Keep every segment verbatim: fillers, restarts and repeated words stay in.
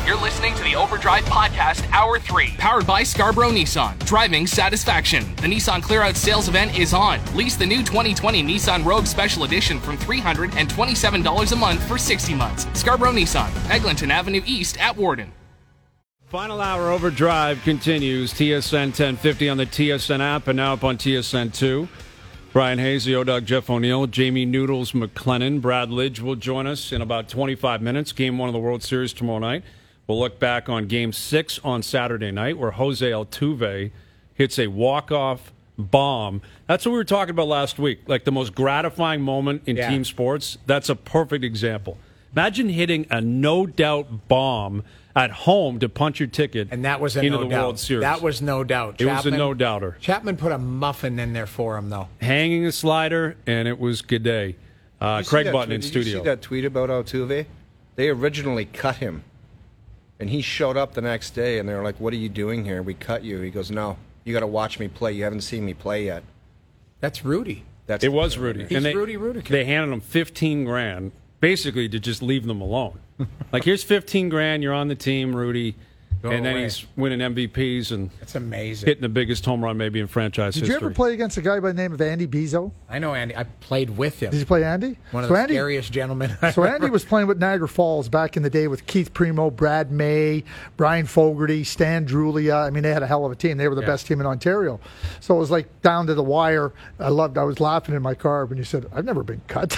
You're listening to the Overdrive Podcast, Hour three, powered by Scarborough Nissan. Driving satisfaction. The Nissan Clear Out sales event is on. Lease the new twenty twenty Nissan Rogue Special Edition from three hundred twenty-seven dollars a month for sixty months. Scarborough Nissan, Eglinton Avenue East at Warden. Final hour Overdrive continues. T S N ten fifty on the T S N app and now up on T S N two. Brian Hayes, the O-Dog, Jeff O'Neill, Jamie Noodles McLennan, Brad Lidge will join us in about twenty-five minutes. Game one of the World Series tomorrow night. We'll look back on Game six on Saturday night where Jose Altuve hits a walk-off bomb. That's what we were talking about last week, like the most gratifying moment in yeah. team sports. That's a perfect example. Imagine hitting a no-doubt bomb at home to punch your ticket and that was a into no the doubt. World Series. That was no doubt. It Chapman, was a no-doubter. Chapman put a muffin in there for him, though. Hanging a slider, and it was good day. Uh, Craig Button in Did studio. Did you see that tweet about Altuve? They originally cut him, and he showed up the next day, and they were like, "What are you doing here? We cut you." He goes, "No, you got to watch me play. You haven't seen me play yet." That's Rudy. That's it was Rudy. He's and they, Rudy Rudy. They handed him fifteen grand, basically to just leave them alone. Like, here's fifteen grand. You're on the team, Rudy. Go and then away. he's winning M V Ps and That's amazing. hitting the biggest home run maybe in franchise Did history. you ever play against a guy by the name of Andy Bizzo? I know Andy. I played with him. Did you play Andy? One of so the Andy, scariest gentlemen. I So Andy remember. was playing with Niagara Falls back in the day with Keith Primo, Brad May, Brian Fogarty, Stan Drulia. I mean, they had a hell of a team. They were the Yeah. best team in Ontario. So it was like down to the wire. I loved. I was laughing in my car when you said, "I've never been cut."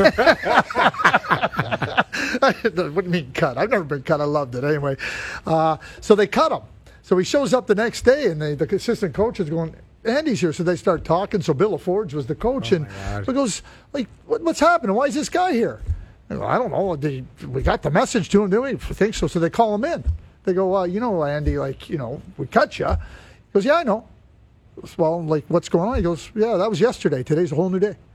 What do you mean cut? I've never been cut. I loved it anyway. Uh, so they cut him. So he shows up the next day, and they, the assistant coach is going, "Andy's here." So they start talking. So Bill LaForge was the coach, Oh, and my God. he goes, "Like, what, what's happening? Why is this guy here?" I go, "I don't know. Did he, we got the message to him, didn't we?" I think so. So they call him in. They go, "Well, you know, Andy, like, you know, we cut you." He goes, "Yeah, I know." Well, like, what's going on? He goes, "Yeah, that was yesterday. Today's a whole new day."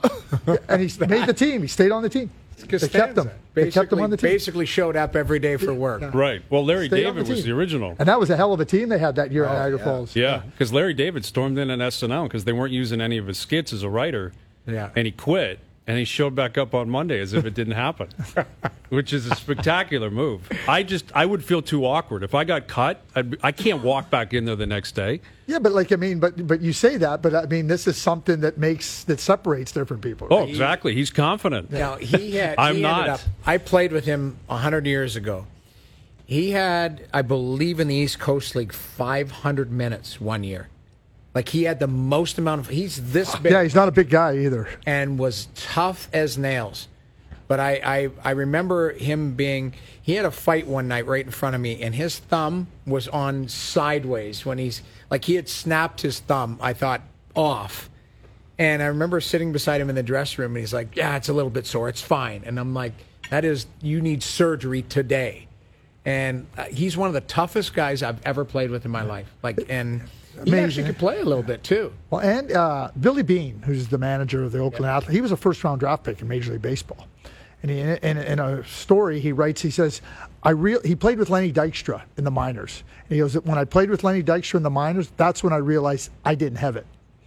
And he made the team. He stayed on the team. They kept him. They kept him on the team. Basically showed up every day for work. Yeah. Right. Well, Larry Stayed on David the was team. the original. And that was a hell of a team they had that year at Niagara yeah. Falls. Yeah, because Larry David stormed in at S N L because they weren't using any of his skits as a writer. Yeah. And he quit, and he showed back up on Monday as if it didn't happen, which is a spectacular move. I just, I would feel too awkward. If I got cut, I'd, be- I can't walk back in there the next day. Yeah, but like I mean, but but you say that, but I mean, this is something that makes that separates different people. Oh, exactly. He's confident. Now he had. I'm he not. Ended up, I played with him a hundred years ago. He had, I believe, in the East Coast League, five hundred minutes one year. Like he had the most amount of. He's this big. Yeah, he's not a big guy either. And was tough as nails. But I, I, I remember him being, he had a fight one night right in front of me, and his thumb was on sideways when he's, like he had snapped his thumb, I thought, off. And I remember sitting beside him in the dressing room, and he's like, "Yeah, it's a little bit sore. It's fine." And I'm like, "That is, you need surgery today." And uh, he's one of the toughest guys I've ever played with in my life. Like, and he Amazing. actually could play a little bit, too. Well, and uh, Billy Bean, who's the manager of the Oakland Athletics, he was a first-round draft pick in Major League Baseball. And he, in, in a story he writes, he says, "I real he played with Lenny Dykstra in the minors. And he goes, when I played with Lenny Dykstra in the minors, that's when I realized I didn't have it."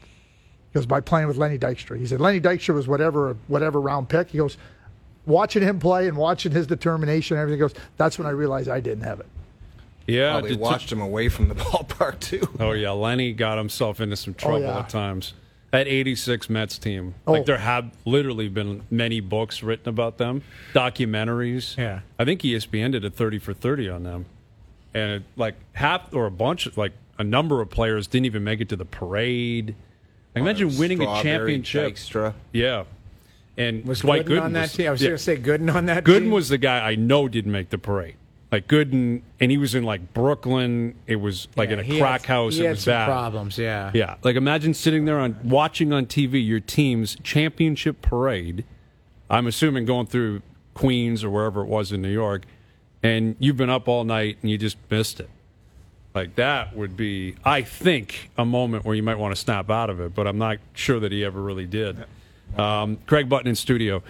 He goes, by playing with Lenny Dykstra. He said, Lenny Dykstra was whatever whatever round pick. He goes, watching him play and watching his determination and everything, goes, that's when I realized I didn't have it. Yeah. Probably to- to- watched him away from the ballpark too. Oh, yeah. Lenny got himself into some trouble yeah. at times. That eighty-six Mets team. Oh. Like, there have literally been many books written about them, documentaries. Yeah. I think E S P N did a thirty for thirty on them. And, it, like, half or a bunch, of, like, a number of players didn't even make it to the parade. Like, imagine winning a Strawberry, championship. Dykstra. Yeah. And Was Dwight Gooden Gooden on that was, team? I was yeah. going to say Gooden on that Gooden team. was the guy I know didn't make the parade. Like Gooden, and he was in like Brooklyn. It was like Yeah, in a he crack had, house. He it had was some bad. problems, yeah. Yeah, like imagine sitting there on watching on T V your team's championship parade. I'm assuming going through Queens or wherever it was in New York, and you've been up all night and you just missed it. Like that would be, I think, a moment where you might want to snap out of it, but I'm not sure that he ever really did. Um, Craig Button in studio.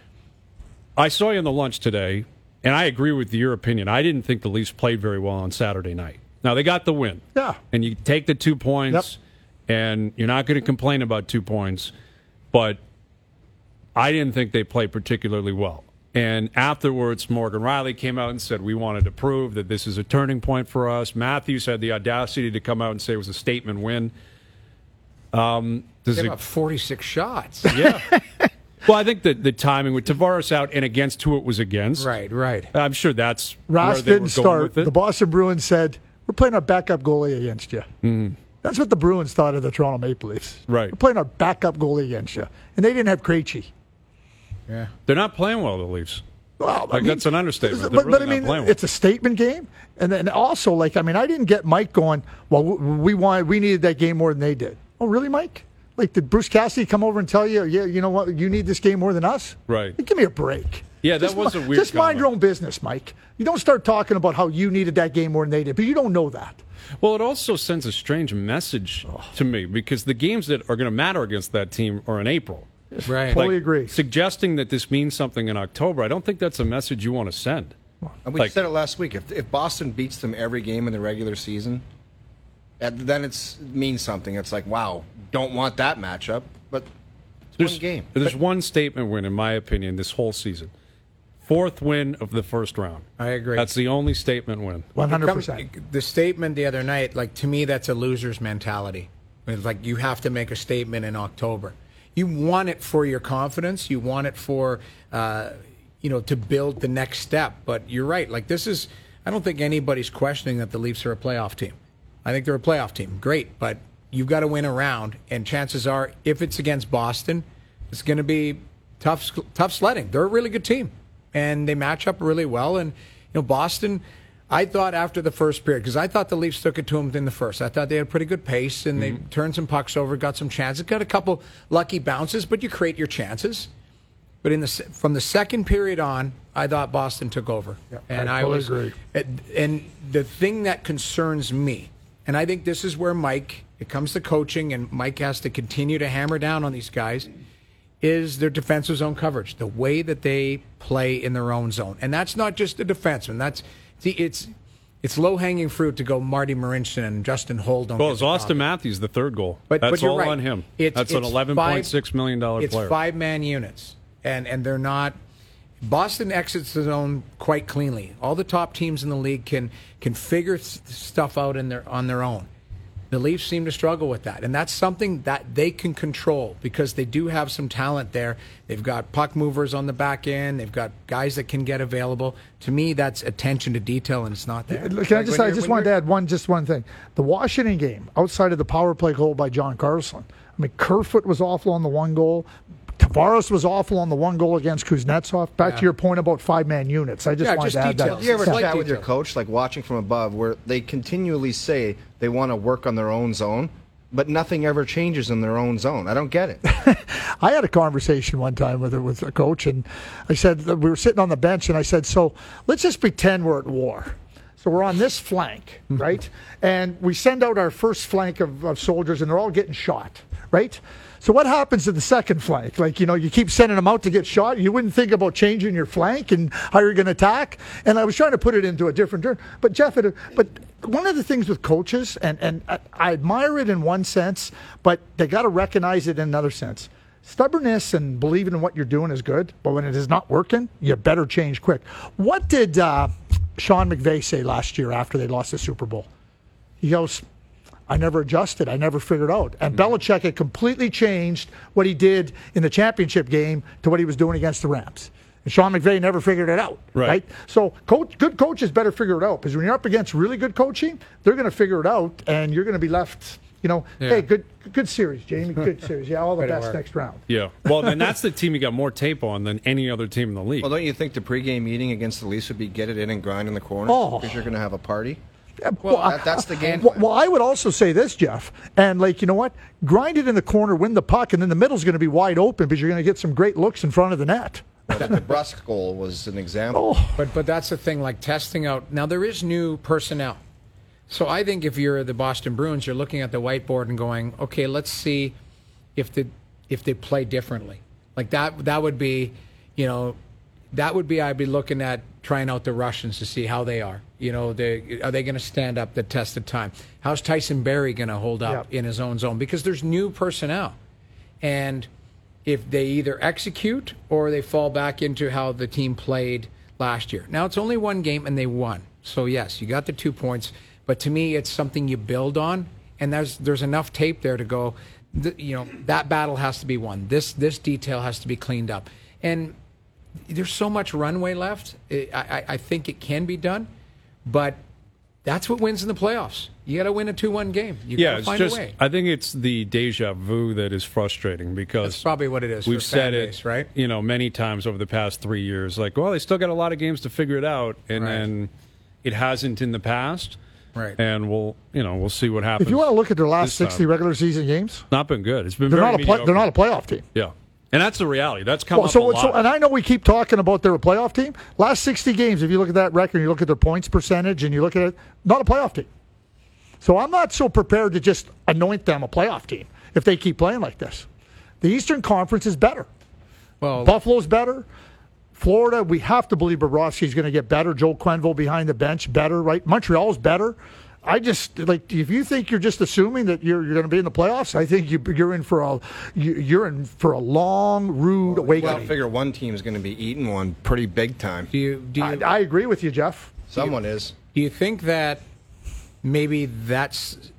I saw you on the lunch today, and I agree with your opinion. I didn't think the Leafs played very well on Saturday night. Now, they got the win. Yeah. And you take the two points, Yep. and you're not going to complain about two points, but I didn't think they played particularly well. And afterwards, Morgan Riley came out and said, we wanted to prove that this is a turning point for us. Matthews had the audacity to come out and say it was a statement win. Um, does They it, have forty-six shots. yeah. Well, I think that the timing with Tavares out and against who it was against. Right, right. I'm sure that's Ross where they were didn't going start. with it. The Boston Bruins said, we're playing our backup goalie against you. Mm-hmm. That's what the Bruins thought of the Toronto Maple Leafs. Right. We're playing our backup goalie against you. And they didn't have Krejci. Yeah. They're not playing well, the Leafs. Well, Like, that's an understatement. They're But, but really I not mean, playing well. it's a statement game. And then also, like, I mean, I didn't get Mike going, well, we wanted, we needed that game more than they did. Oh, really, Mike? Like, did Bruce Cassidy come over and tell you, yeah, you know what, you need this game more than us? Right. Give me a break. Yeah, that Just was mi- a weird Just mind comment. your own business, Mike. You don't start talking about how you needed that game more than they did, but you don't know that. Well, it also sends a strange message to me because the games that are going to matter against that team are in April. Right. Totally agree. Suggesting that this means something in October, I don't think that's a message you want to send. And we Like- said it last week. If, if Boston beats them every game in the regular season, uh, then it means something. It's like, wow, don't want that matchup, but it's There's, one game. there's one statement win, in my opinion, this whole season. Fourth win of the first round. I agree. That's the only statement win. one hundred It comes- percent. The statement the other night, like, to me, that's a loser's mentality. It's like you have to make a statement in October. You want it for your confidence. You want it for, uh, you know, to build the next step. But you're right. Like, this is, I don't think anybody's questioning that the Leafs are a playoff team. I think they're a playoff team. Great. But you've got to win a round. And chances are, if it's against Boston, it's going to be tough, tough sledding. They're a really good team. And they match up really well. And, you know, Boston, I thought after the first period, because I thought the Leafs took it to them in the first. I thought they had a pretty good pace, and Mm-hmm. they turned some pucks over, got some chances, got a couple lucky bounces, but you create your chances. But in the se- from the second period on, I thought Boston took over, and I I, totally was. agree. And, and the thing that concerns me, and I think this is where Mike, it comes to coaching, and Mike has to continue to hammer down on these guys, is their defensive zone coverage, the way that they play in their own zone, and that's not just the defenseman. That's see, it's it's low hanging fruit to go Marty Marincin and Justin Holl. Don't Well, get it's the job. Austin Matthews, the third goal. But, that's but you're all right. on him. It's, that's an it's eleven point six million dollars It's player. five man units, and and they're not. Boston exits the zone quite cleanly. All the top teams in the league can can figure th- stuff out in their on their own. The Leafs seem to struggle with that, and that's something that they can control because they do have some talent there. They've got puck movers on the back end. They've got guys that can get available. To me, that's attention to detail, and it's not there. Can I Like just? when I you're- just when wanted to you're- add one, just one thing. The Washington game, outside of the power play goal by John Carlson, I mean, Kerfoot was awful on the one goal. Tavares was awful on the one goal against Kuznetsov. Back Yeah. to your point about five-man units. I just Yeah, wanted just to add details. that. Do you ever Slight chat with your details. coach, like watching from above, where they continually say they want to work on their own zone, but nothing ever changes in their own zone? I don't get it. I had a conversation one time with a, with a coach, and I said that we were sitting on the bench, and I said, "So let's just pretend we're at war. So we're on this flank, right? And we send out our first flank of, of soldiers, and they're all getting shot, right? So what happens to the second flank? Like, you know, you keep sending them out to get shot. You wouldn't think about changing your flank and how you're going to attack. And I was trying to put it into a different turn. But Jeff, it, but one of the things with coaches, and and I, I admire it in one sense, but they got to recognize it in another sense. Stubbornness and believing in what you're doing is good, but when it is not working, you better change quick. What did uh, Sean McVay say last year after they lost the Super Bowl? He goes, I never adjusted. I never figured out. And Belichick had completely changed what he did in the championship game to what he was doing against the Rams. And Sean McVay never figured it out, Right. right? So coach, good coaches better figure it out, because when you're up against really good coaching, they're going to figure it out, and you're going to be left, you know, Yeah. hey, good good series, Jamie, good series. Yeah, all the Better best work. next round. Yeah. Well, then that's the team you got more tape on than any other team in the league. Well, don't you think the pregame meeting against the Leafs would be get it in and grind in the corner? Oh. Because you're going to have a party? Well, that- that's the game Well, plan. well, I would also say this, Jeff, and like, you know what? Grind it in the corner, win the puck, and then the middle's going to be wide open because you're going to get some great looks in front of the net. The Brusque goal was an example. Oh, But but that's the thing, like testing out. Now there is new personnel, so I think if you're the Boston Bruins, you're looking at the whiteboard and going, okay, let's see if the if they play differently. Like that that would be, you know, that would be I'd be looking at trying out the Russians to see how they are. You know, they are they going to stand up the test of time? How's Tyson Barrie going to hold up Yeah. in his own zone? Because there's new personnel, and if they either execute or they fall back into how the team played last year. Now, it's only one game and they won. So, yes, you got the two points. But to me, it's something you build on. And there's there's enough tape there to go, th- you know, that battle has to be won. This, this detail has to be cleaned up. And there's so much runway left. I, I, I think it can be done. But that's what wins in the playoffs. You got to win a two one game. You yeah, got to it's find just, a way. I think it's the deja vu that is frustrating because That's probably what it is. we've for said fan it, base, right? you know, many times over the past three years. Like, well, they still got a lot of games to figure it out, and Right. then it hasn't in the past. Right. And we'll, you know, we'll see what happens. If you want to look at their last this time. sixty regular season games, Not been good. It's been they're very not a play, mediocre. they're not a playoff team. Yeah, and that's the reality. That's come Well, up so, a lot. so, and I know we keep talking about they're a playoff team. Last sixty games, if you look at that record, you look at their points percentage, and you look at it, not a playoff team. So I'm not so prepared to just anoint them a playoff team if they keep playing like this. The Eastern Conference is better. Well, Buffalo's better. Florida, we have to believe Bobrovsky's going to get better. Joe Quenneville behind the bench, better, right? Montreal's better. I just like if you think you're just assuming that you're you're going to be in the playoffs, I think you, you're in for a you- you're in for a long, rude Well, awakening. I figure one team's going to be eating one pretty big time. do you do you, I, I agree with you, Jeff. Someone is. do you think that maybe that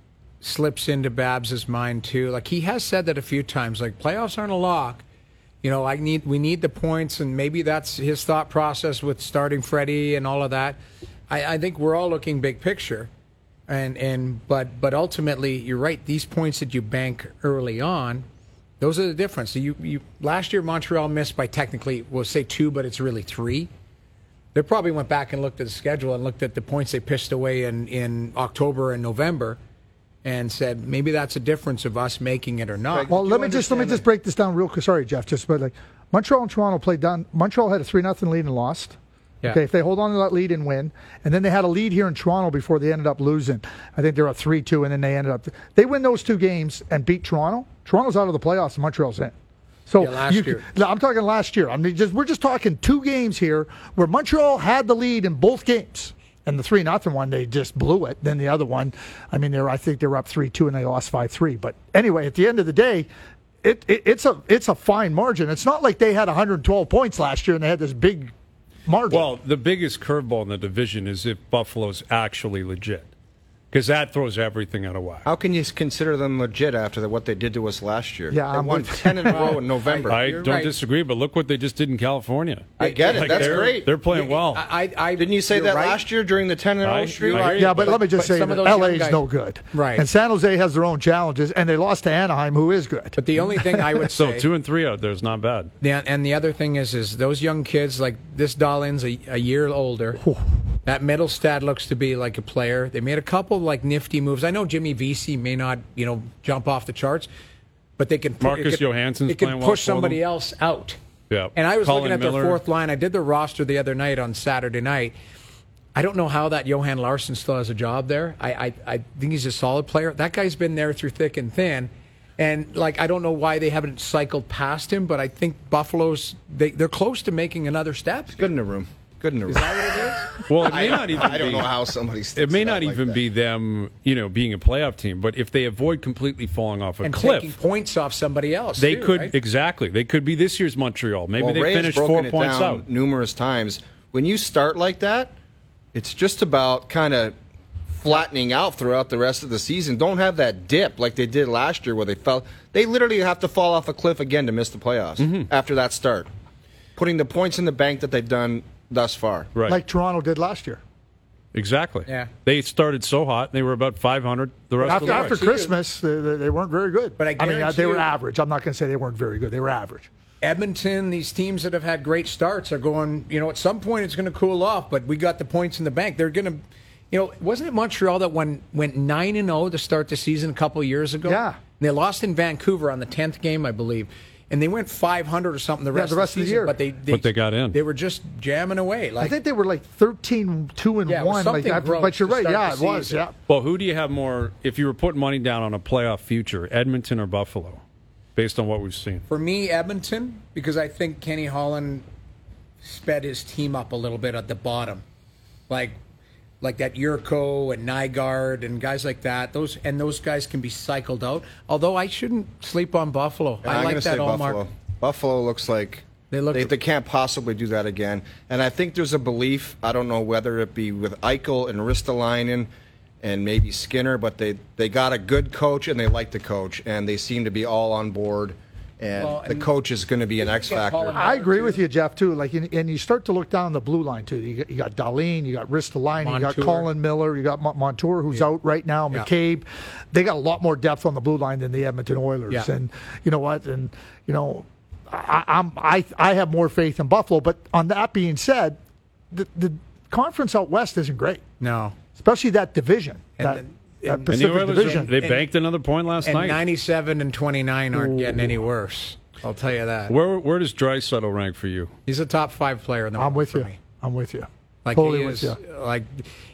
slips into Babs's mind too? Like he has said that a few times. Like playoffs aren't a lock. You know, I need we need the points, and maybe that's his thought process with starting Freddie and all of that. I, I think we're all looking big picture, and and but but ultimately, you're right. These points that you bank early on, those are the difference. So you you last year Montreal missed by technically we'll say two, but it's really three. They probably went back and looked at the schedule and looked at the points they pitched away in, in October and November, and said maybe that's a difference of us making it or not. Well, Do let you me just let me understand just that- break this down real quick. Sorry, Jeff. Just but like Montreal and Toronto played down. Montreal had a three nothing lead and lost. Yeah. Okay, if they hold on to that lead and win, and then they had a lead here in Toronto before they ended up losing. I think they're a three two, and then they ended up. They win those two games and beat Toronto. Toronto's out of the playoffs, and Montreal's in. So Yeah, last you, year. I'm talking last year. I mean, just we're just talking two games here where Montreal had the lead in both games. And the three nothing one, they just blew it. Then the other one, I mean, they're I think they were up three two and they lost five three. But anyway, at the end of the day, it, it it's a it's a fine margin. It's not like they had one hundred twelve points last year and they had this big margin. Well, the biggest curveball in the division is if Buffalo's actually legit, because that throws everything out of whack. How can you consider them legit after the, what they did to us last year? Yeah, they I'm won with- ten in a row in November. I You're don't right. disagree, but look what they just did in California. I get it. Like, That's they're- great. They're playing well. I, I, I Didn't you say you're that right. last year during the ten in a I- row streak? I- yeah, but, but- let me just but say some that of those young L A's guys- no good. Right. And San Jose has their own challenges, and they lost to Anaheim, who is good. But the only thing I would So say, two and three out there is not bad. the, and the other thing is, is those young kids like this Dahlin's a, a year older. That Middlestad looks to be like a player. They made a couple like nifty moves. I know Jimmy Vesey may not, you know, jump off the charts, but they can. Marcus it could, Johansson's It can playing well push for somebody them. else out. Yeah. And I was Colin looking at Miller. their fourth line. I did the roster the other night on Saturday night. I don't know how that Johan Larsson still has a job there. I, I, I think he's a solid player. That guy's been there through thick and thin. And, like, I don't know why they haven't cycled past him, but I think Buffalo's, they, they're close to making another step. Good in the room. Good in the room. Is that what it is? Well, it may not even I don't be. know how somebody. It may sticks not out like even that. be them, you know, being a playoff team. But if they avoid completely falling off a And cliff, taking points off somebody else. they too, could right? exactly. They could be this year's Montreal. Maybe Well, they Ray's finished broken four it points down out. numerous times. When you start like that, it's just about kind of flattening out throughout the rest of the season. Don't have that dip like they did last year where they fell. They literally have to fall off a cliff again to miss the playoffs Mm-hmm. after that start. Putting the points in the bank that they've done thus far. Right. Like Toronto did last year. Exactly. Yeah. They started so hot. They were about five hundred the rest After, of the after way. Christmas, they, they they weren't very good. But I mean, uh, guarantee they were you- average. I'm not going to say they weren't very good. They were average. Edmonton, these teams that have had great starts are going, you know, at some point it's going to cool off, but we got the points in the bank. They're going to, you know, wasn't it Montreal that won, went nine and oh to start the season a couple of years ago? Yeah. And they lost in Vancouver on the tenth game, I believe. And they went five hundred or something the Yeah, rest, the rest of the of the season. year. But they, they, But they got in. They were just jamming away. Like, I think they were like thirteen two and Yeah, it was one. Like something that. gross But you're to right. start Yeah, it the was. season. Yeah. Well, who do you have more? If you were putting money down on a playoff future, Edmonton or Buffalo, based on what we've seen? For me, Edmonton, because I think Kenny Holland sped his team up a little bit at the bottom, like like that Yurko and Nygaard and guys like that. Those and those guys can be cycled out. Although I shouldn't sleep on Buffalo. Yeah, I I'm like gonna that say Allmark. Buffalo. Buffalo looks like They look- they, they can't possibly do that again. And I think there's a belief, I don't know whether it be with Eichel and Ristolainen and maybe Skinner, but they, they got a good coach and they like the coach, and they seem to be all on board. And Well, the and coach is going to be an X factor. I agree with you, Jeff, too. Like, and and you start to look down the blue line, too. You got, you got Darlene, you got Ristolainen, you got Montour. Colin Miller, you got Mon- Montour, who's Yeah. out right now, Yeah. McCabe. They got a lot more depth on the blue line than the Edmonton Oilers. Yeah. And you know what? And, you know, I, I'm, I, I have more faith in Buffalo. But on that being said, the, the conference out west isn't great, No. especially that division, And that, the- that and- And the Pacific Oilers, division. they banked another point last And night. ninety-seven and twenty-nine aren't getting any worse. I'll tell you that. Where where does Draisaitl rank for you? He's a top five player in the I'm world with for you. me. I'm with you. Like totally he with is, you. like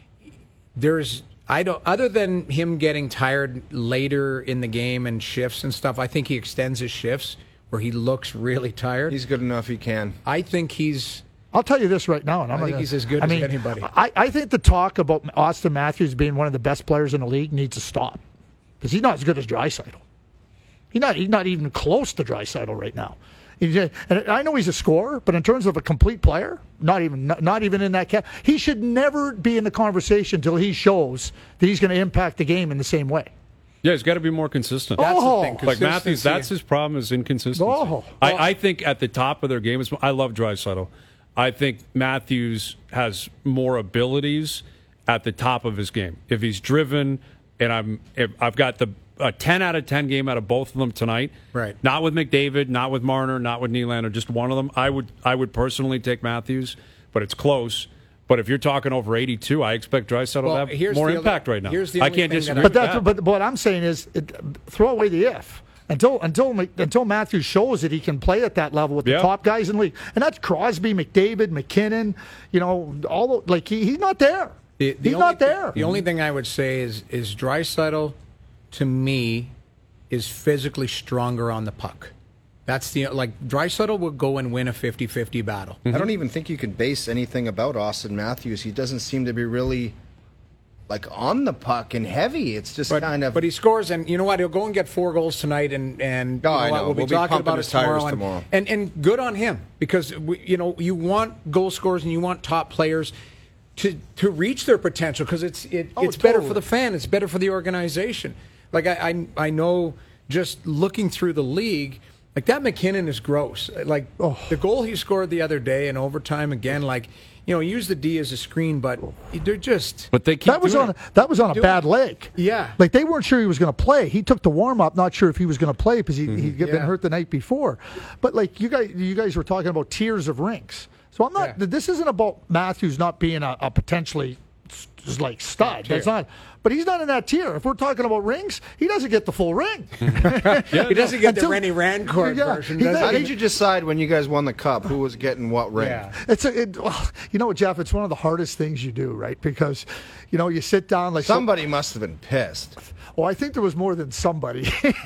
there's I don't other than him getting tired later in the game and shifts and stuff. I think he extends his shifts where he looks really tired. He's good enough, he can. I think he's I'll tell you this right now, and I'm I not think gonna- he's as good I as mean, anybody. I, I think the talk about Austin Matthews being one of the best players in the league needs to stop because he's not as good as Draisaitl. He's not. He's not even close to Draisaitl right now. He's a- and I know he's a scorer, but in terms of a complete player, not even not, not even in that cap. He should never be in the conversation until he shows that he's going to impact the game in the same way. Yeah, he's got to be more consistent. that's Oh. the thing. Like Matthews, consistency. that's his problem is inconsistency. Oh. I, I think at the top of their game, is, I love Draisaitl. I think Matthews has more abilities at the top of his game. If he's driven, and I'm, if I've got the a ten out of ten game out of both of them tonight. Right. Not with McDavid, not with Marner, not with Nylander, just one of them. I would I would personally take Matthews, but it's close. But if you're talking over eighty-two, I expect Draisaitl Well, to have here's more the other- impact right now. here's the I only can't thing that disagree I- But with that's that. but what I'm saying is it, throw away the if until until until Matthews shows that he can play at that level with the Yeah. top guys in the league, and that's Crosby, McDavid, McKinnon. You know, all the, like he, he's not there. The, the he's only not thing- there. The only thing I would say is is Draisaitl, to me, is physically stronger on the puck. That's the like Draisaitl would go and win a fifty-fifty battle. I don't even think you can base anything about Austin Matthews. He doesn't seem to be really like on the puck and heavy. It's just But, kind of. but he scores, and you know what? He'll go and get four goals tonight, and and Oh, you know I what? know. We'll be We'll be talking pumping about it his tires tomorrow. And, tomorrow. and and good on him because we, you know you want goal scorers and you want top players to to reach their potential because it's it, Oh, it's better totally. for the fan, it's better for the organization. Like I I, I know just looking through the league. Like that McKinnon is gross. Like Oh. the goal he scored the other day in overtime again. Like you know, use the D as a screen, but they're just. But they keep That was doing on it. a, that was on a Doing bad it. leg. Yeah. like they weren't sure he was going to play. He took the warm up, not sure if he was going to play because he he'd been Yeah. hurt the night before. But like you guys, you guys were talking about tiers of rinks. So I'm not. Yeah. This isn't about Matthews not being a, a potentially s- like stud. tier. That's not. But he's not in that tier. If we're talking about rings, he doesn't get the full ring. He doesn't get the Until- Rennie Rancourt Yeah, version, he does does. he? How did you decide when you guys won the cup who was getting what ring? Yeah. It's a, it, well, you know what, Jeff? It's one of the hardest things you do, right? Because, you know, you sit down like so- Somebody must have been pissed. Well, I think there was more than somebody.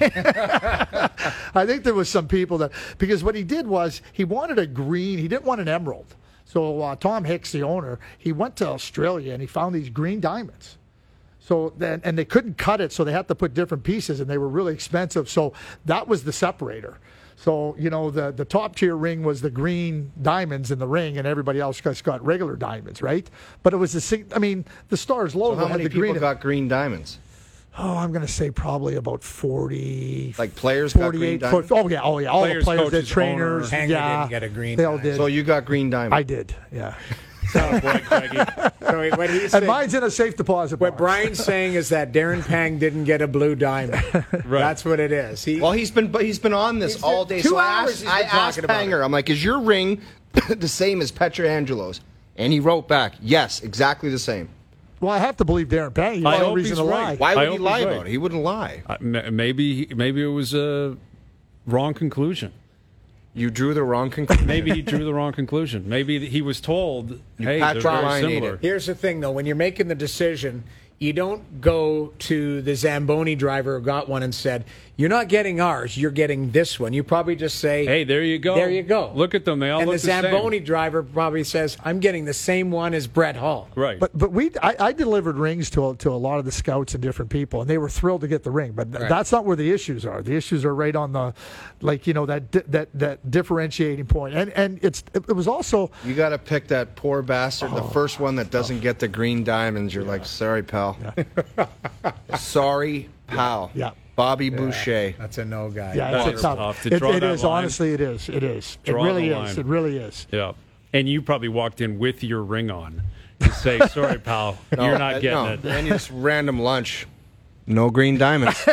I think there was some people that because what he did was he wanted a green. He didn't want an emerald. So uh, Tom Hicks, the owner, he went to Australia and he found these green diamonds. So then, and they couldn't cut it, so they had to put different pieces, and they were really expensive. So that was the separator. So you know, the the top tier ring was the green diamonds in the ring, and everybody else just got regular diamonds, right? But it was the sig- I mean, the Stars logo So how had many the people green. got green diamonds? Oh, I'm going to say probably about forty. Like players got green forty-eight diamonds? foot. Oh yeah, oh yeah. All Players, the players, the coaches, trainers, owner. Hanger yeah, didn't get a green They all diamond. did. So you got green diamonds. I did, yeah. Oh, boy, Craigie. So wait, what he's And saying, mine's in a safe deposit what box. Brian's saying is that Darren Pang didn't get a blue diamond. That's what it is. He, Well, he's been but he's been on this He's all been- day. two so I hours asked, he's I been talking asked about Panger, I'm like, is your ring the same as Petrangelo's? And he wrote back, yes, exactly the same. Well, I have to believe Darren Pang. He I has no hope reason he's to right. lie. Why I would hope he he's lie right. about it? He wouldn't lie. Uh, ma- maybe maybe it was a wrong conclusion. You drew the wrong conclusion. Maybe he drew the wrong conclusion. Maybe he was told, "Hey, they're Patrick very Ryan ate similar." it. Here's the thing, though. When you're making the decision, You don't go to the Zamboni driver who got one and said, "You're not getting ours. You're getting this one." You probably just say, Hey, there you go. There you go. Look at them. They all and look the the same. Zamboni driver probably says, "I'm getting the same one as Brett Hall." Right. But but we I, I delivered rings to a, to a lot of the scouts and different people, and they were thrilled to get the ring. But th- Right. that's not where the issues are. The issues are right on the, like you know that di- that that differentiating point. And and it's it, it was also You got to pick that poor bastard, the first one that doesn't get the green diamonds. You're like, sorry, pal. Sorry, pal. Yeah. Bobby Boucher. That's a no guy. yeah, That's it's a tough. tough to It, draw it that is line. honestly it is it is Draw it really the is line. it really is. Yeah. And you probably walked in with your ring on to say, sorry, pal, No, you're not uh, getting no. it. And just random lunch. No green diamonds.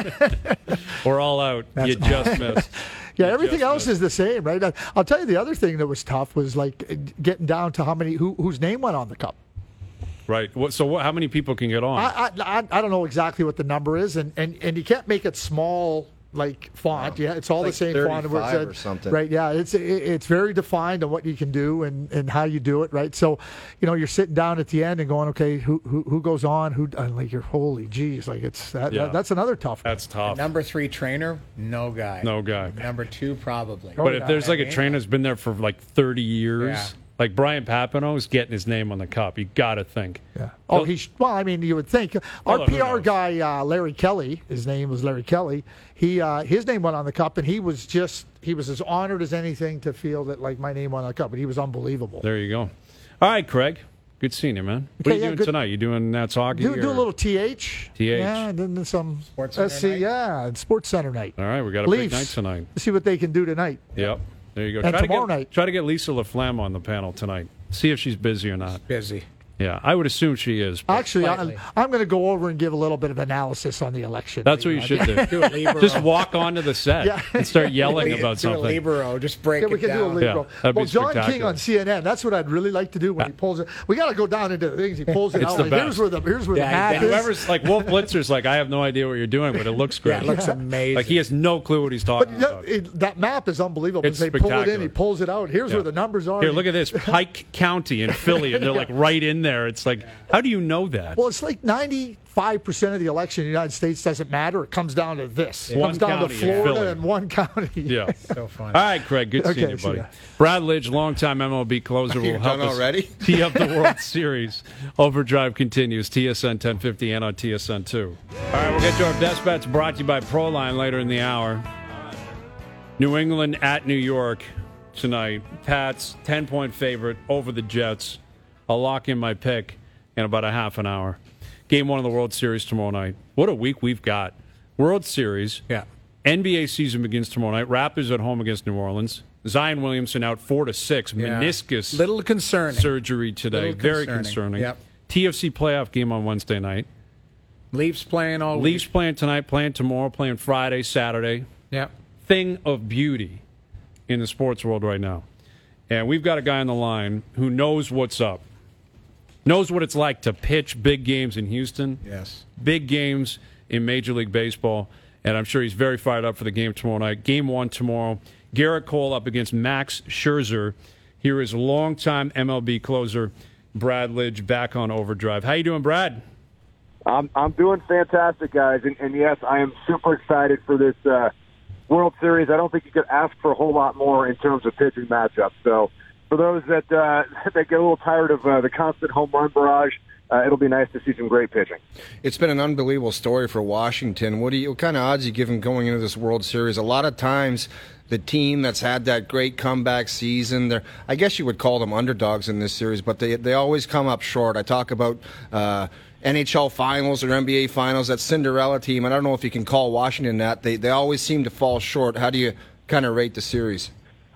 We're all out. You just missed. Yeah, You everything just else missed. is the same, right? I- I'll tell you the other thing that was tough was like getting down to how many who, whose name went on the cup. Right. What, so what, how many people can get on? I, I I I don't know exactly what the number is, and, and, and you can't make it small like font. Yeah, it's all Like the same font. where it thirty-five said- or something. Right? Yeah, it's it, it's very defined on what you can do and, and how you do it. Right? So, you know, you're sitting down at the end and going, okay, who who, who goes on? Who and like you're holy geez, like it's that, Yeah. that that's another tough. one. That's tough. Number three trainer, no guy. No guy. Number two, probably. But if there's like a I mean, trainer that's been there for like thirty years, Yeah. like Brian Papano's getting his name on the cup, you got to think. Yeah. Oh, he's well. I mean, you would think our Well, who P R knows? guy, uh, Larry Kelly. His name was Larry Kelly. He uh, his name went on the cup, and he was just he was as honored as anything to feel that like my name went on the cup. But he was unbelievable. There you go. All right, Craig. Good seeing you, man. What Okay, are you yeah, doing good. tonight? You doing Nats hockey? Do, do a or- little T H. T H. Yeah, and then some Sports let's Center see, night? yeah, and Sports Center night. All right, we got a big Leafs. night tonight. Let's see what they can do tonight. Yep. There you go. And try tomorrow to get, night. Try to get Lisa LaFlamme on the panel tonight. See if she's busy or not. busy. Yeah, I would assume she is. but Actually, I, Slightly. I'm going to go over and give a little bit of analysis on the election. That's what you should do. Do a libero. Just walk onto the set Yeah. and start yelling about do a something. libero. Just break Yeah, we it can do a down. libero. Yeah, that'd be well, John King spectacular. on C N N. That's what I'd really like to do when he pulls it. We got to go down into the things. He pulls it It's out. the Like, best. here's where the here's where Yeah, the map yeah. is. Whoever's like Wolf Blitzer's like, I have no idea what you're doing, but it looks great. Yeah, it looks amazing. Like he has no clue what he's But talking you know, about. it, that map is unbelievable. It's they pull it in, spectacular. he pulls it out. Here's Yeah. where the numbers are. Here, look at this. Pike County in Philly, and they're like right in there. It's like, how do you know that? Well, it's like ninety-five percent of the election in the United States doesn't matter. It comes down to this. It One comes down to county in Florida Philly. and one county. Yeah. So fun. All right, Craig. Good seeing Okay, you, see buddy. ya. Brad Lidge, longtime M L B closer, will You're help done us already? tee up the World Series. Overdrive continues. T S N ten fifty and on T S N two. All right, we'll get to our best bets brought to you by Proline later in the hour. New England at New York tonight. Pats, ten-point favorite over the Jets. I'll lock in my pick in about a half an hour. Game one of the World Series tomorrow night. What a week we've got. World Series. Yeah. N B A season begins tomorrow night. Raptors at home against New Orleans. Zion Williamson out four to six. Yeah. Meniscus Little concerning. surgery today. Little Very concerning. concerning. Yep. T F C playoff game on Wednesday night. Leafs playing all Leafs week. playing tonight, playing tomorrow, playing Friday, Saturday. Yep. Thing of beauty in the sports world right now. And we've got a guy on the line who knows what's up. Knows what it's like to pitch big games in Houston. Yes. Big games in Major League Baseball. And I'm sure he's very fired up for the game tomorrow night. Game one tomorrow. Garrett Cole up against Max Scherzer. Here is longtime M L B closer Brad Lidge back on Overdrive. How you doing, Brad? I'm I'm doing fantastic, guys, and, and yes, I am super excited for this uh, World Series. I don't think you could ask for a whole lot more in terms of pitching matchups. So, for those that uh, that get a little tired of uh, the constant home run barrage, uh, it'll be nice to see some great pitching. It's been an unbelievable story for Washington. What do you? What kind of odds you give them going into this World Series? A lot of times, the team that's had that great comeback season, they're, I guess you would call them underdogs in this series, but they they always come up short. I talk about uh, N H L finals or N B A finals, that Cinderella team. And I don't know if you can call Washington that. They they always seem to fall short. How do you kind of rate the series?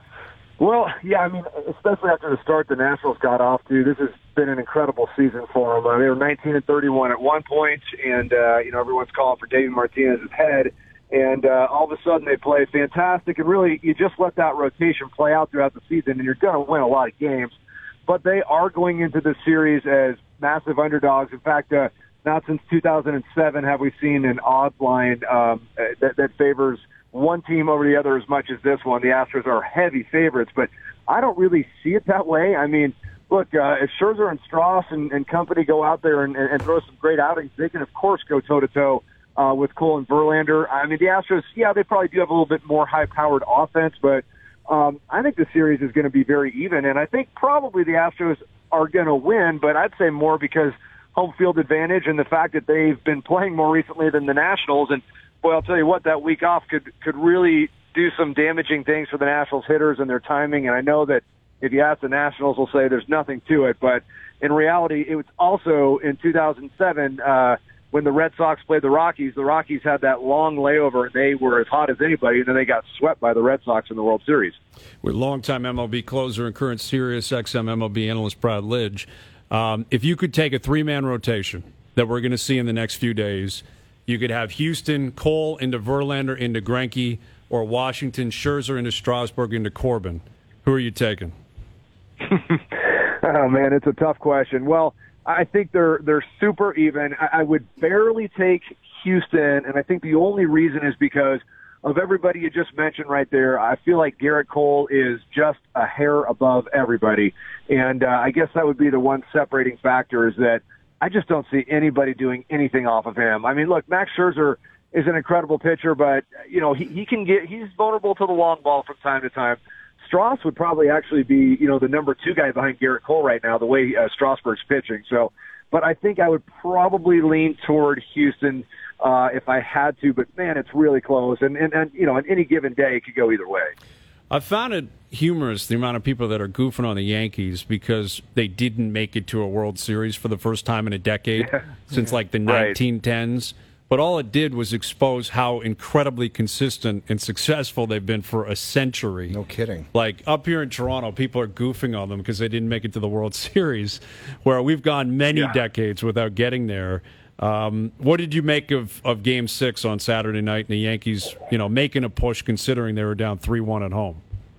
Well, yeah, I mean, especially after the start the Nationals got off to, this has been an incredible season for them. Uh, they were nineteen and thirty-one at one point, and uh, you know everyone's calling for David Martinez's head. And uh, all of a sudden they play fantastic, and really you just let that rotation play out throughout the season, and you're going to win a lot of games. But they are going into this series as massive underdogs. In fact, uh, not since two thousand seven have we seen an odds line um, that, that favors one team over the other as much as this one. The Astros are heavy favorites, but I don't really see it that way. I mean, look, uh, if Scherzer and Strauss and, and company go out there and, and, and throw some great outings, they can, of course, go toe-to-toe uh, with Cole and Verlander. I mean, the Astros, yeah, they probably do have a little bit more high-powered offense, but um, I think the series is going to be very even, and I think probably the Astros are going to win, but I'd say more because home field advantage and the fact that they've been playing more recently than the Nationals. And, boy, I'll tell you what, that week off could could really do some damaging things for the Nationals hitters and their timing, and I know that if you ask the Nationals, they'll say there's nothing to it. But in reality, it was also in two thousand seven uh, when the Red Sox played the Rockies. The Rockies had that long layover, and they were as hot as anybody, and then they got swept by the Red Sox in the World Series. With longtime M L B closer and current Sirius X M M L B analyst Brad Lidge, um, if you could take a three-man rotation that we're going to see in the next few days, you could have Houston, Cole into Verlander into Greinke, or Washington, Scherzer into Strasburg into Corbin. Who are you taking? Oh man, it's a tough question. Well, I think they're they're super even. I, I would barely take Houston, and I think the only reason is because of everybody you just mentioned right there. I feel like Garrett Cole is just a hair above everybody, and uh, I guess that would be the one separating factor is that I just don't see anybody doing anything off of him. I mean, look, Max Scherzer is an incredible pitcher, but you know he, he can get he's vulnerable to the long ball from time to time. Strauss would probably actually be, you know, the number two guy behind Garrett Cole right now, the way uh, Strasburg's pitching. So, but I think I would probably lean toward Houston uh, if I had to. But man, it's really close, and, and and you know, on any given day, it could go either way. I found it humorous the amount of people that are goofing on the Yankees because they didn't make it to a World Series for the first time in a decade yeah. since like the right. nineteen tens. But all it did was expose how incredibly consistent and successful they've been for a century. No kidding. Like up here in Toronto, people are goofing on them because they didn't make it to the World Series, where we've gone many yeah. decades without getting there. Um, what did you make of, of Game Six on Saturday night, and the Yankees, you know, making a push considering they were down three one at home?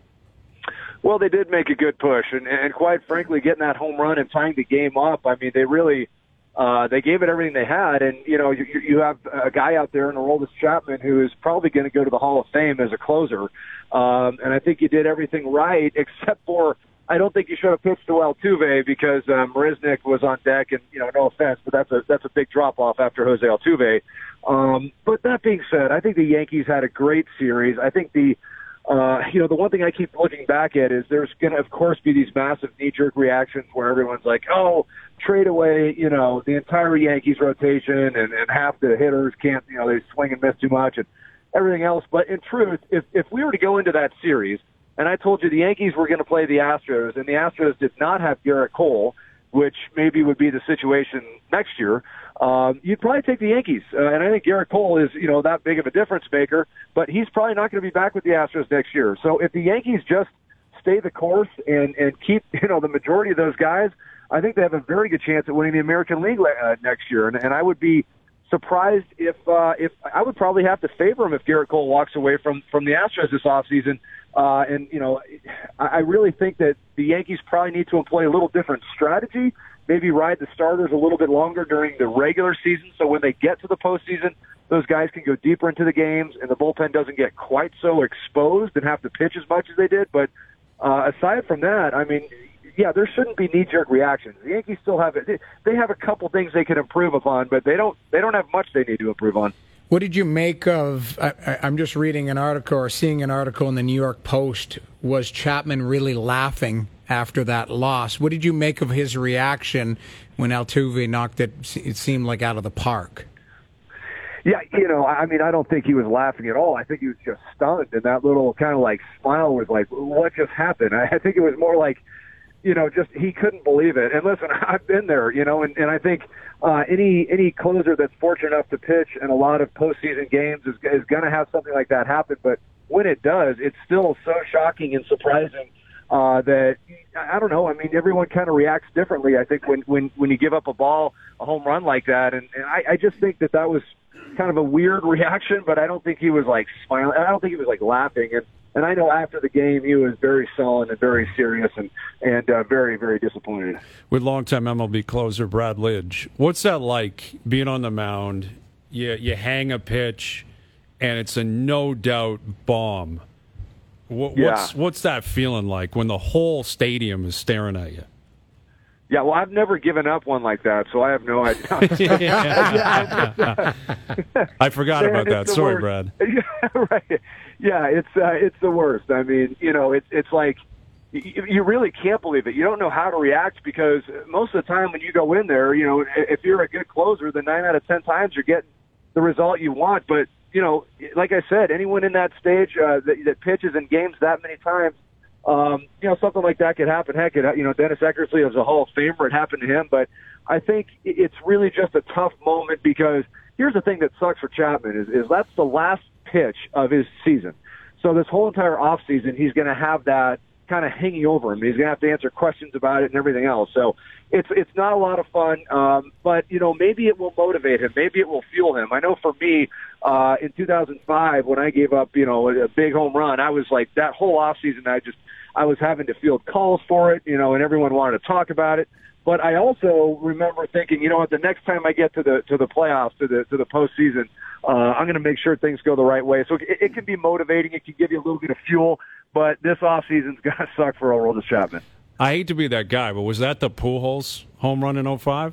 Well, they did make a good push, and, and quite frankly, getting that home run and tying the game up. I mean, they really. Uh, they gave it everything they had, and, you know, you, you have a guy out there in Aroldis Chapman who is probably going to go to the Hall of Fame as a closer, um, and I think you did everything right, except for I don't think you should have pitched to Altuve because um, Marisnick was on deck, and, you know, no offense, but that's a that's a big drop-off after Jose Altuve. Um, but that being said, I think the Yankees had a great series. I think the Uh, you know, the one thing I keep looking back at is there's going to, of course, be these massive knee-jerk reactions where everyone's like, oh, trade away, you know, the entire Yankees rotation and, and half the hitters can't, you know, they swing and miss too much and everything else. But in truth, if, if we were to go into that series and I told you the Yankees were going to play the Astros and the Astros did not have Garrett Cole, which maybe would be the situation next year, um, you'd probably take the Yankees. Uh, and I think Garrett Cole is, you know, that big of a difference maker, but he's probably not going to be back with the Astros next year. So if the Yankees just stay the course and, and keep, you know, the majority of those guys, I think they have a very good chance at winning the American League uh, next year. And, and I would be surprised if, uh, if I would probably have to favor him if Garrett Cole walks away from, from the Astros this offseason. Uh, and, you know, I, I really think that the Yankees probably need to employ a little different strategy, maybe ride the starters a little bit longer during the regular season so when they get to the postseason, those guys can go deeper into the games and the bullpen doesn't get quite so exposed and have to pitch as much as they did. But uh, aside from that, I mean, yeah, there shouldn't be knee-jerk reactions. The Yankees still have it. They have a couple things they can improve upon, but they don't. They don't have much they need to improve on. What did you make of? I, I'm just reading an article or seeing an article in the New York Post. Was Chapman really laughing after that loss? What did you make of his reaction when Altuve knocked it? It seemed like out of the park. Yeah, you know, I mean, I don't think he was laughing at all. I think he was just stunned, and that little kind of like smile was like, "What just happened?" I think it was more like, you know, just he couldn't believe it. And listen, I've been there, you know, and, and I think uh, any any closer that's fortunate enough to pitch in a lot of postseason games is, is going to have something like that happen. But when it does, it's still so shocking and surprising uh, that, I don't know, I mean, everyone kind of reacts differently, I think, when, when, when you give up a ball, a home run like that. And, and I, I just think that that was kind of a weird reaction, but I don't think he was, like, smiling. I don't think he was, like, laughing. And And I know after the game he was very sullen and very serious and, and uh, very, very disappointed. With longtime M L B closer Brad Lidge, what's that like, being on the mound? You, you hang a pitch, and it's a no-doubt bomb. What, yeah. What's, what's that feeling like when the whole stadium is staring at you? Yeah, well, I've never given up one like that, so I have no idea. I forgot Man, about that. it's the Sorry, worst. Brad. Yeah, right. Yeah, it's uh, it's the worst. I mean, you know, it's it's like you, you really can't believe it. You don't know how to react because most of the time when you go in there, you know, if you're a good closer, then nine out of ten times you're getting the result you want. But you know, like I said, anyone in that stage uh, that, that pitches in games that many times. Um, you know, something like that could happen. Heck, it, you know, Dennis Eckersley is a Hall of Famer. It happened to him, but I think it's really just a tough moment because here's the thing that sucks for Chapman is, is that's the last pitch of his season. So this whole entire offseason, he's going to have that kind of hanging over him. He's going to have to answer questions about it and everything else. So it's it's not a lot of fun, um, but, you know, maybe it will motivate him. Maybe it will fuel him. I know for me, uh, in two thousand five, when I gave up, you know, a big home run, I was like that whole offseason, I just I was having to field calls for it, you know, and everyone wanted to talk about it. But I also remember thinking, you know what, the next time I get to the to the playoffs, to the to the postseason, uh, I'm going to make sure things go the right way. So it, it can be motivating. It can give you a little bit of fuel. But this offseason's going to suck for Aroldis Chapman. I hate to be that guy, but was that the Pujols home run in oh five?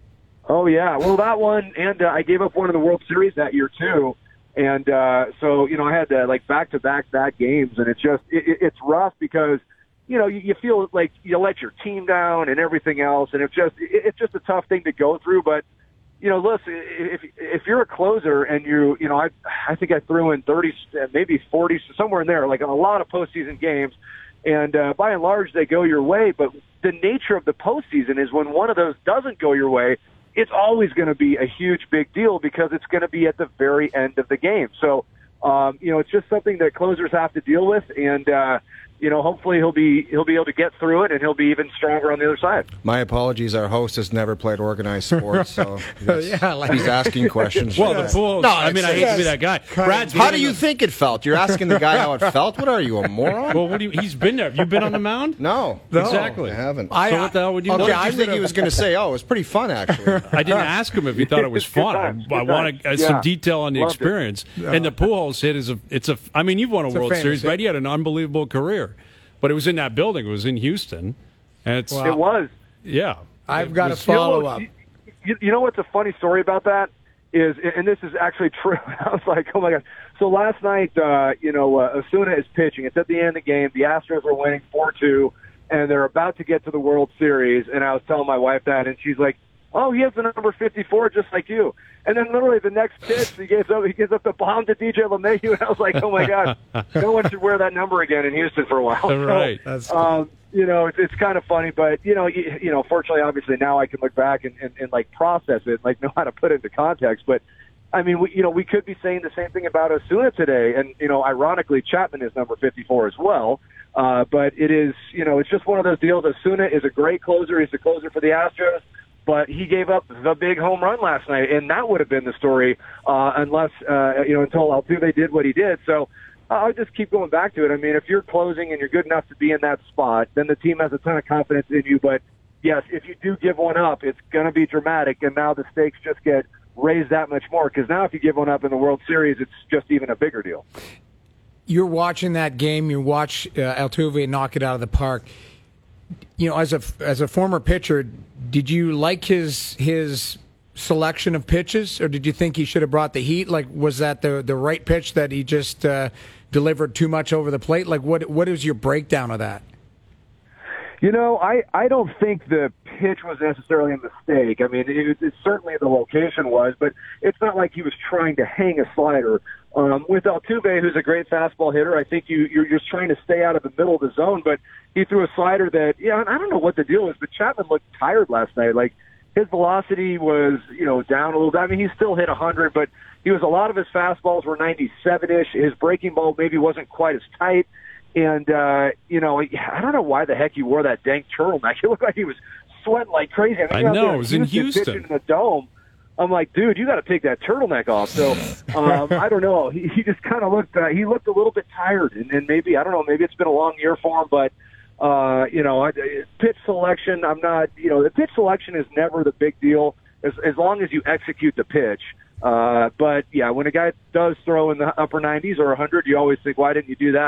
Oh, yeah. Well, that one, and uh, I gave up one in the World Series that year, too. And uh, so, you know, I had to, like, back-to-back that games, and it's just, it, it's rough because, you know, you, you feel like you let your team down and everything else, and it's just, it, it's just a tough thing to go through. But, you know, listen, if if you're a closer and you, you know, I I think I threw in thirty, maybe forty, somewhere in there, like a lot of postseason games, and uh, by and large they go your way. But the nature of the postseason is when one of those doesn't go your way, it's always going to be a huge, big deal because it's going to be at the very end of the game. So, um, you know, it's just something that closers have to deal with, and uh, you know, hopefully he'll be he'll be able to get through it, and he'll be even stronger on the other side. My apologies. Our host has never played organized sports, so yeah, like, he's asking questions. Well, the Pujols. No, I mean, I hate it's- to be that guy. Brad's How been do in you the- think it felt? You're asking the guy how it felt? What are you, a moron? Well, what do you? He's been there. You've been on the mound. No, Exactly. I haven't. I, So what the hell would you? What Okay, did you I'm think gonna- he was going to say? Oh, it was pretty fun, actually. I didn't ask him if he thought it was Good fun. times, I, I good want times. uh, some Yeah. detail on the Loved it. experience. And the Pujols hit is a. It's a. I mean, you've won a a World famous Series, hit. right? You had an unbelievable career, but it was in that building. It was in Houston, and it's Wow. It was. yeah. I've It got to was- follow you know, up. You, you know what's a funny story about that is, and this is actually true. I was like, oh my god. So last night, uh, you know, uh, Osuna is pitching. It's at the end of the game. The Astros are winning four two, and they're about to get to the World Series. And I was telling my wife that, and she's like, oh, he has the number fifty-four just like you. And then literally the next pitch, he gives up, he gives up the bomb to D J LeMahieu, and I was like, oh my god, no one should wear that number again in Houston for a while. So, Right. That's- um, you know, it's, it's kind of funny, but you know, you, you know, fortunately, obviously now I can look back and, and, and like process it, like know how to put it into context. But I mean, we, you know, we could be saying the same thing about Osuna today, and you know, ironically, Chapman is number fifty-four as well. Uh, but it is, you know, it's just one of those deals. Osuna is a great closer. He's the closer for the Astros. But he gave up the big home run last night, and that would have been the story uh, unless, uh, you know, until Altuve did what he did. So uh, I'll just keep going back to it. I mean, if you're closing and you're good enough to be in that spot, then the team has a ton of confidence in you. But, yes, if you do give one up, it's going to be dramatic, and now the stakes just get raised that much more because now if you give one up in the World Series, it's just even a bigger deal. You're watching that game. You watch uh, Altuve knock it out of the park. You know, as a as a former pitcher, did you like his his selection of pitches, or did you think he should have brought the heat? Like, was that the the right pitch that he just uh, delivered too much over the plate? Like, what what is your breakdown of that? You know, I, I don't think the pitch was necessarily a mistake. I mean, it, it certainly the location was, but it's not like he was trying to hang a slider. Um, with Altuve, who's a great fastball hitter, I think you, you're just trying to stay out of the middle of the zone, but he threw a slider that, yeah, I don't know what the deal is, but Chapman looked tired last night. Like, his velocity was, you know, down a little bit. I mean, he still hit one hundred, but he was, a lot of his fastballs were ninety-seven-ish. His breaking ball maybe wasn't quite as tight. And, uh, you know, I don't know why the heck he wore that dank turtleneck. It looked like he was sweating like crazy. I, mean, I out know, there it was in Houston. pitching in the dome. I'm like, dude, you got to take that turtleneck off. So, um, I don't know. He, he just kind of looked, uh, he looked a little bit tired. And, and maybe, I don't know, maybe it's been a long year for him, but, uh, you know, I, pitch selection, I'm not, you know, the pitch selection is never the big deal as, as long as you execute the pitch. Uh, but yeah, when a guy does throw in the upper nineties or one hundred, you always think, why didn't you do that? But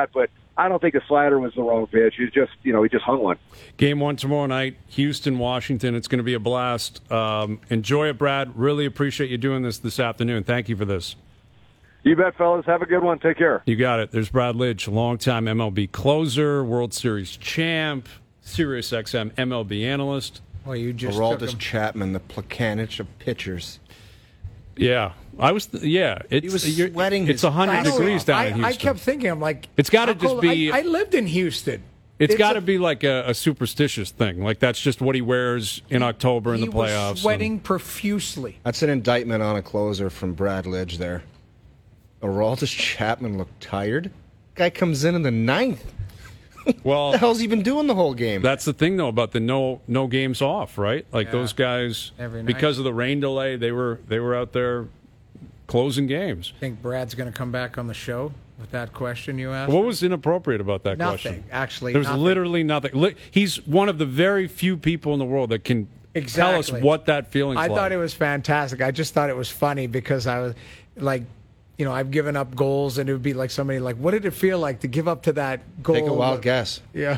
I don't think a slider was the wrong pitch. He just, you know, he just hung one. Game one tomorrow night, Houston, Washington. It's going to be a blast. Um, enjoy it, Brad. Really appreciate you doing this this afternoon. Thank you for this. You bet, fellas. Have a good one. Take care. You got it. There's Brad Lidge, longtime M L B closer, World Series champ, Sirius X M M L B analyst. Well, you just Aroldis took him. Chapman, the Plekanec of pitchers. Yeah, I was. Th- yeah, it's He was you're- sweating It's his one hundred I know, degrees down I, in Houston. I kept thinking, I'm like, It's gotta how just cold- be- I, I lived in Houston. It's got a- to be like a, a superstitious thing. Like that's just what he wears in October in he the playoffs. was sweating profusely. That's an indictment on a closer from Brad Lidge there. Aroldis Chapman looked tired. Guy comes in in the ninth. And- well, What the hell's he been doing the whole game? that's the thing though about the no no games off, right? Like Yeah. those guys, Every night. because of the rain delay, they were they were out there closing games. Think Brad's going to come back on the show with that question you asked? What was inappropriate about that Nothing, question? actually, There's nothing. literally nothing. Li- He's one of the very few people in the world that can tell us Exactly. what that feeling's I like. thought it was fantastic. I just thought it was funny because I was like, you know, I've given up goals, and it would be like somebody like, what did it feel like to give up to that goal? Take a wild guess. Yeah.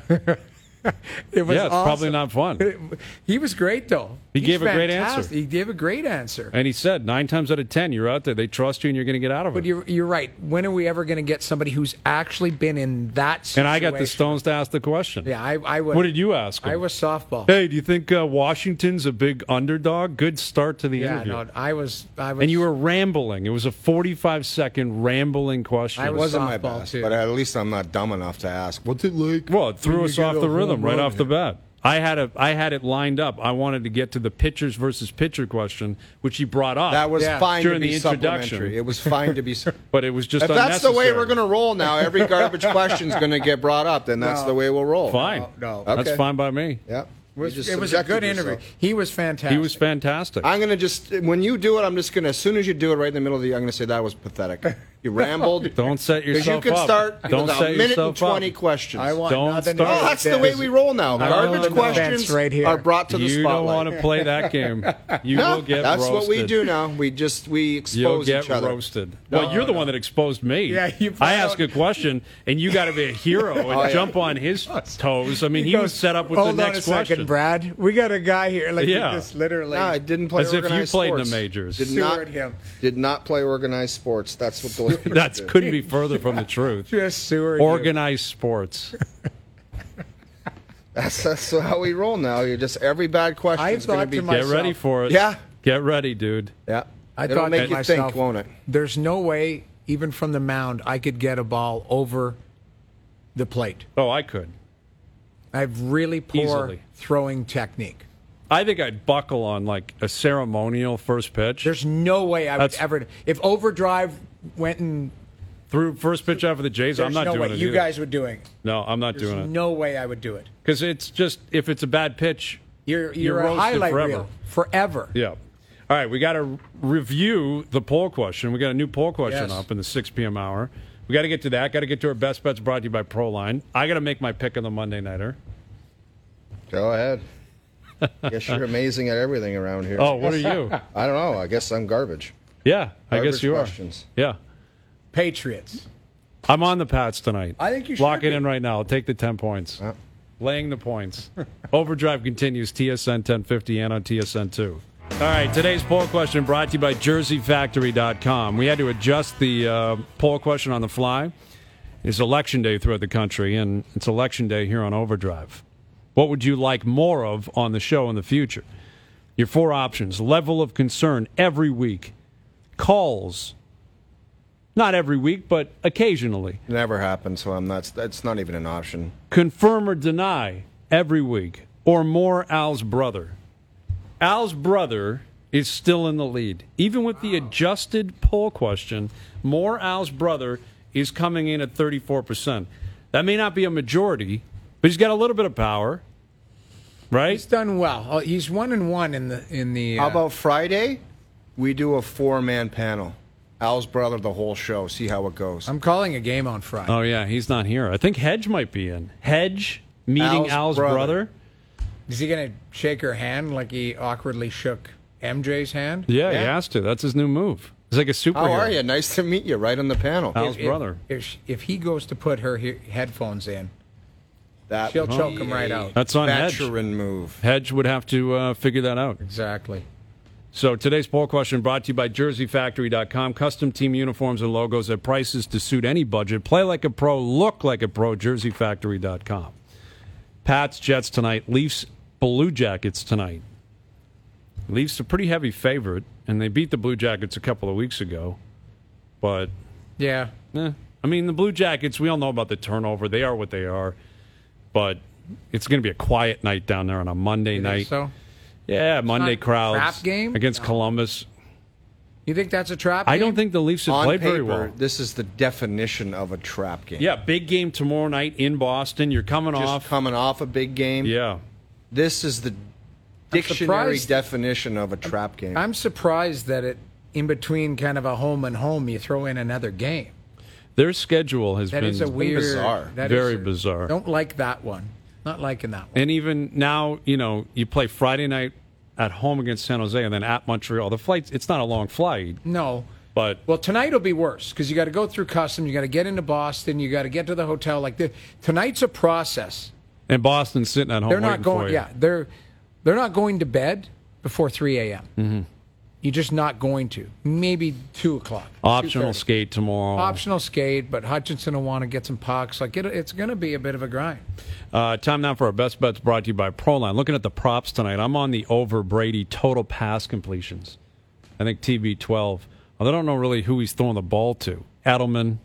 It was Yeah, it's awesome. probably not fun. He was great, though. He He's gave a great fantastic. answer. He gave a great answer. And he said nine times out of ten, you're out there. They trust you, and you're going to get out of it. But you're, you're right. When are we ever going to get somebody who's actually been in that situation? And I got the Stones to ask the question. Yeah, I, I was. What did you ask him? I was softball. Hey, do you think uh, Washington's a big underdog? Good start to the yeah, interview. no, I was. I was. And you were rambling. It was a forty-five second rambling question. I It was wasn't my softball, best, too. but at least I'm not dumb enough to ask. What's it like? Well, it threw when us you off get the a rhythm home right run? off the bat. I had a I had it lined up. I wanted to get to the pitchers versus pitcher question, which he brought up. That was Yeah. fine During to the be introduction. supplementary. It was fine to be. but it was just If that's the way unnecessary. we're going to roll now, every garbage question's going to get brought up, then that's No. the way we'll roll. Fine. No, That's Okay. fine by me. Yep. It was, You just it was a subjected good yourself. interview. He was fantastic. He was fantastic. I'm going to just, when you do it, I'm just going to, as soon as you do it right in the middle of the, I'm going to say that was pathetic. You rambled. Don't set Because yourself you can up. start Don't with a set minute yourself and twenty up. questions. I want Don't nothing start. to Oh, do that's with the way this. we roll now. I'm Garbage on the fence questions right here. are brought to the You spotlight. don't want to play that game. You No, will get that's roasted. what we do now. We just we You'll expose get each other. roasted. well, you're the one that exposed me. Yeah, you I found ask a out- question, and you got to be a hero and Oh, yeah. jump on his toes. I mean, he, goes, was set up with the Hold next on a second, question. Brad. We got a guy here. Like Yeah. he just literally. No, I didn't play As if you organized played in the sports. majors. Did not, Sewered him. did not play organized sports. That's what those people That do. couldn't be further from the truth. just sewered you. Organized sports. That's, that's how we roll now. You just every bad question I is going thought to be. to my- Get ready Myself. for it. Yeah. Get ready, dude. Yeah. I It'll thought make to you myself, think, won't it? There's no way, even from the mound, I could get a ball over the plate. Oh, I could. I have really poor Easily. throwing technique. I think I'd buckle on like a ceremonial first pitch. There's no way I would That's- ever. If overdrive went and Through first pitch after the Jays, there's I'm not no doing way it. you either. guys would doing. it. No, I'm not There's doing it. no way I would do it. Because it's just, if it's a bad pitch, You're You're you're, a roasted highlight forever. reel forever. yeah. All right, we got to review the poll question. We got a new poll question Yes. up in the six p.m. hour. We got to get to that. Got to get to our best bets brought to you by Proline. I got to make my pick on the Monday Nighter. Go ahead. Guess you're amazing at everything around here. Oh, what are you? I don't know. I guess I'm garbage. Yeah, I Garbage guess you questions. are. Yeah. Patriots. I'm on the Pats tonight. I think you should Lock it be. in right now. I'll take the ten points. Yeah. Laying the points. Overdrive continues, T S N ten fifty and on T S N two. All right, today's poll question brought to you by Jersey Factory dot com. We had to adjust the uh, poll question on the fly. It's election day throughout the country, and it's election day here on Overdrive. What would you like more of on the show in the future? Your four options: level of concern every week, calls, not every week, but occasionally, Never happened, so I'm not. That's not even an option. confirm or deny every week, or more Al's brother. Al's brother is still in the lead. Even with the adjusted poll question, more Al's brother is coming in at thirty-four percent. That may not be a majority, but he's got a little bit of power, right? He's done well. Oh, he's one and one in the in the. How uh, about Friday? We do a four-man panel. Al's brother, the whole show. See how it goes. I'm calling a game on Friday. Oh, yeah, he's not here. I think Hedge might be in. Hedge meeting Al's, Al's brother. brother. Is he going to shake her hand like he awkwardly shook M J's hand? Yeah, he Yeah. has to. That's his new move. It's like a superhero. How are you? Nice to meet you. Right on the panel. Al's If- brother. If, if he goes to put her he- headphones in, That she'll would choke be him right a out. That's on Hedge. veteran move. Hedge would have to uh, figure that out. Exactly. So today's poll question brought to you by Jersey Factory dot com. Custom team uniforms and logos at prices to suit any budget. Play like a pro, look like a pro. Jersey Factory dot com. Pats, Jets tonight. Leafs, Blue Jackets tonight. Leafs a pretty heavy favorite, and they beat the Blue Jackets a couple of weeks ago. But, Yeah. eh, I mean, the Blue Jackets, we all know about the turnover. They are what they are. But it's going to be a quiet night down there on a Monday You night. think so? Yeah, Monday not a crowds trap game? against No. Columbus. You think that's a trap? I don't game? think the Leafs have On played paper, very well. this is the definition of a trap game. Yeah, big game tomorrow night in Boston. You're coming Just off. coming off a big game. Yeah. This is the dictionary surprised- definition of a trap game. I'm surprised that it, in between kind of a home and home, you throw in another game. Their schedule has That been is a weird. bizarre. that Very is a- bizarre. Don't like that one. Not liking that one. And even now, you know, you play Friday night at home against San Jose and then at Montreal. The flight, it's not a long flight, No. but Well, tonight will be worse because you got to go through custom. You got to get into Boston. You got to get to the hotel. Like the, tonight's a process. and Boston's sitting at home They're waiting not going. for you. Yeah, they're they're not going to bed before three a.m. Mm-hmm. You're just not going to. Maybe two o'clock. Optional two thirty. skate tomorrow. Optional skate, but Hutchinson will want to get some pucks. Like it, it's going to be a bit of a grind. Uh, time now for our best bets brought to you by Proline. Looking at the props tonight, I'm on the over Brady total pass completions. I think T B twelve. I don't know really who he's throwing the ball to. Edelman,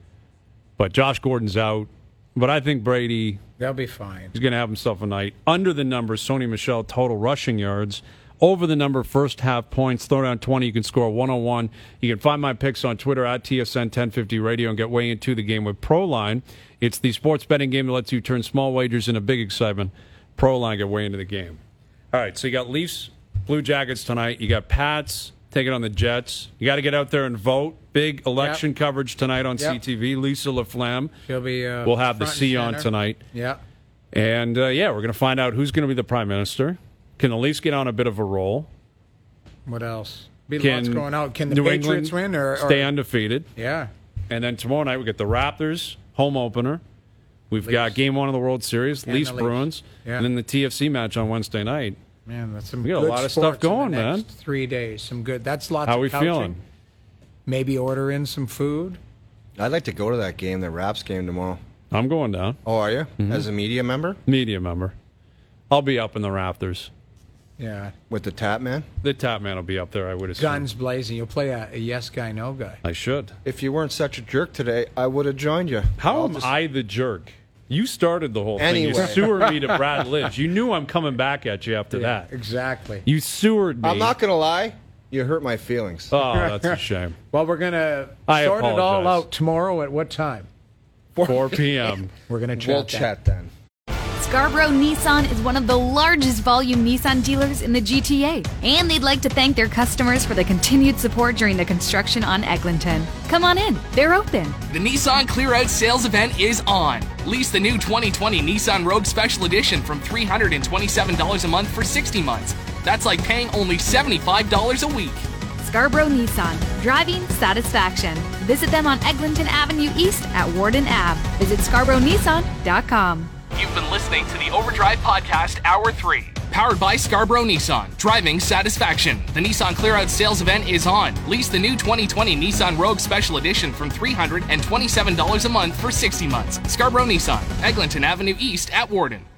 but Josh Gordon's out. But I think Brady They'll be fine. is going to have himself a night. Under the number, Sony Michel total rushing yards. Over the number, first half points. Throw down twenty. You can score one oh one. You can find my picks on Twitter at T S N ten fifty Radio and get way into the game with Proline. It's the sports betting game that lets you turn small wagers into big excitement. Proline, get way into the game. All right, so you got Leafs, Blue Jackets tonight. You got Pats taking on the Jets. You got to get out there and vote. Big election Yep. coverage tonight on Yep. C T V. Lisa LaFlamme. She'll be. Uh, We'll have the front and C on center. tonight. Yeah. And, uh, yeah, we're going to find out who's going to be the prime minister. Can the Leafs get on a bit of a roll? What else? Be Can lots going out. Can the New Patriots England win or, or stay undefeated? Yeah. And then tomorrow night we get the Raptors home opener. We've got game one of the World Series, And Leafs the Leafs. Bruins, Yeah. and then the T F C match on Wednesday night. Man, that's some We got a good lot of stuff sports in the going, man. next Three days, some good. That's lots. How of we couching. feeling? Maybe order in some food. I'd like to go to that game, the Raps game tomorrow. I'm going down. Oh, are you? Mm-hmm. As a media member? Media member. I'll be up in the Raptors. Yeah, With the Tap Man? The top man will be up there, I would assume. guns blazing. You'll play a, a yes guy, no guy. I should. If you weren't such a jerk today, I would have joined you. How I'll am just- I the jerk? You started the whole thing. You Anyway. sewered me to Brad Lidge. You knew I'm coming back at you after that. Exactly. You sewered me. I'm not going to lie. You hurt my feelings. Oh, that's a shame. Well, we're gonna I sort it all apologize. out tomorrow. At what time? four p.m. We're gonna chat. we'll then. chat then. Scarborough Nissan is one of the largest volume Nissan dealers in the G T A, and they'd like to thank their customers for the continued support during the construction on Eglinton. Come on in, they're open. The Nissan Clear Out sales event is on. Lease the new twenty twenty Nissan Rogue Special Edition from three hundred twenty-seven dollars a month for sixty months. That's like paying only seventy-five dollars a week. Scarborough Nissan, driving satisfaction. Visit them on Eglinton Avenue East at Warden Ave. Visit scarborough nissan dot com. You've been listening to the Overdrive Podcast Hour three. Powered by Scarborough Nissan. Driving satisfaction. The Nissan Clear Out sales event is on. Lease the new twenty twenty Nissan Rogue Special Edition from three hundred twenty-seven dollars a month for sixty months. Scarborough Nissan. Eglinton Avenue East at Warden.